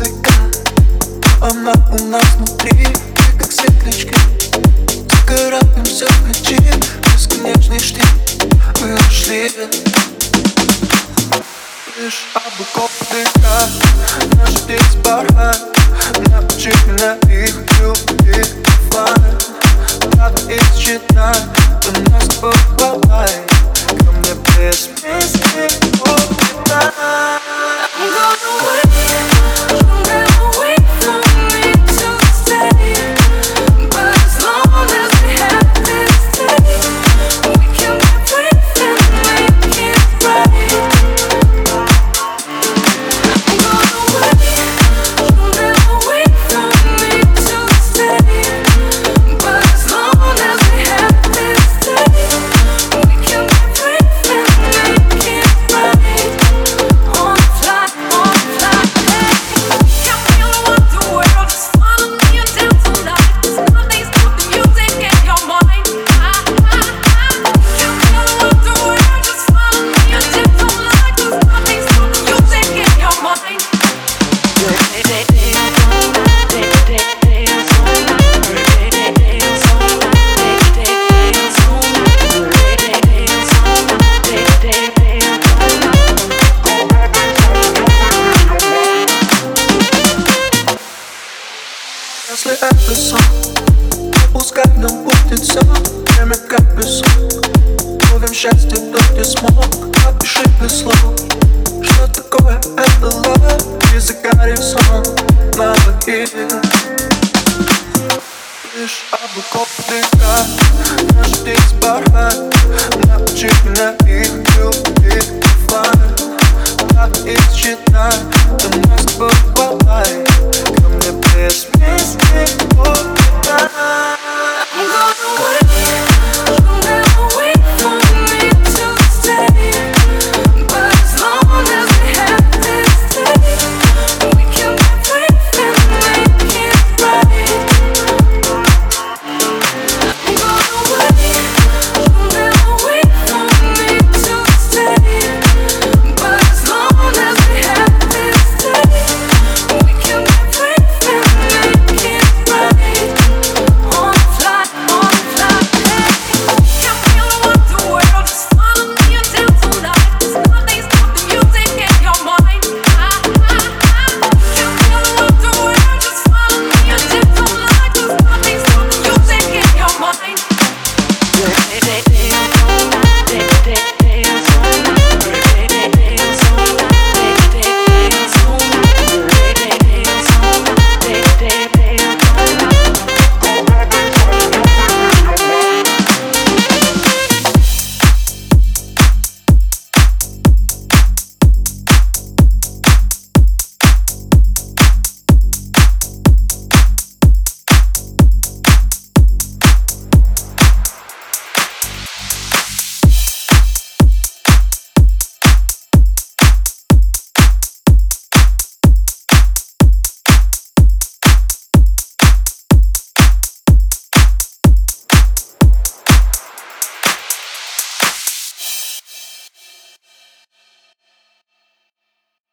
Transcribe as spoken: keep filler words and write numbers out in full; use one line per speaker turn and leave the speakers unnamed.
музыка. Она у нас внутри, мы как светлячки. Загораемся в ночи, бесконечный штиль. Мы ушли лишь облаков дыха. Наш птиц порхает, научи меня их любить оффлайн. Надо их считать, у нас бывает. Ко мне без песни улетай. Если это сон, пускай нам будет все. Время как песок. Ловим счастье, кто смог. Напиши без слов, что такое это love. И загорим сон на двоих. Лишь облаков дыха. Наш птиц порхает, научи меня